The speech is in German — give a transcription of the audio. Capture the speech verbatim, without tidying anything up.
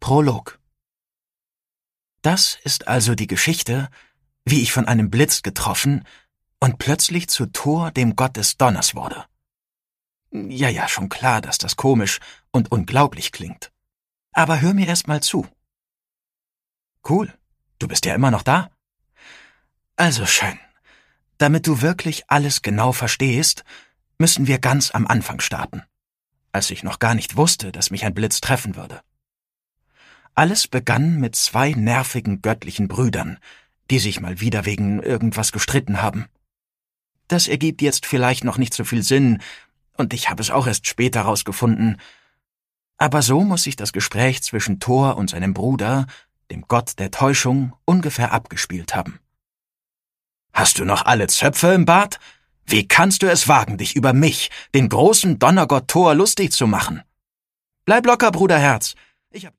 Prolog. Das ist also die Geschichte, wie ich von einem Blitz getroffen und plötzlich zu Thor, dem Gott des Donners, wurde. Ja, ja, schon klar, dass das komisch und unglaublich klingt. Aber hör mir erst mal zu. Cool, du bist ja immer noch da? Also schön. Damit du wirklich alles genau verstehst, müssen wir ganz am Anfang starten, als ich noch gar nicht wusste, dass mich ein Blitz treffen würde. Alles begann mit zwei nervigen göttlichen Brüdern, die sich mal wieder wegen irgendwas gestritten haben. Das ergibt jetzt vielleicht noch nicht so viel Sinn, und ich habe es auch erst später rausgefunden. Aber so muss sich das Gespräch zwischen Thor und seinem Bruder, dem Gott der Täuschung, ungefähr abgespielt haben. »Hast du noch alle Zöpfe im Bart? Wie kannst du es wagen, dich über mich, den großen Donnergott Thor, lustig zu machen? Bleib locker, Bruderherz. Ich hab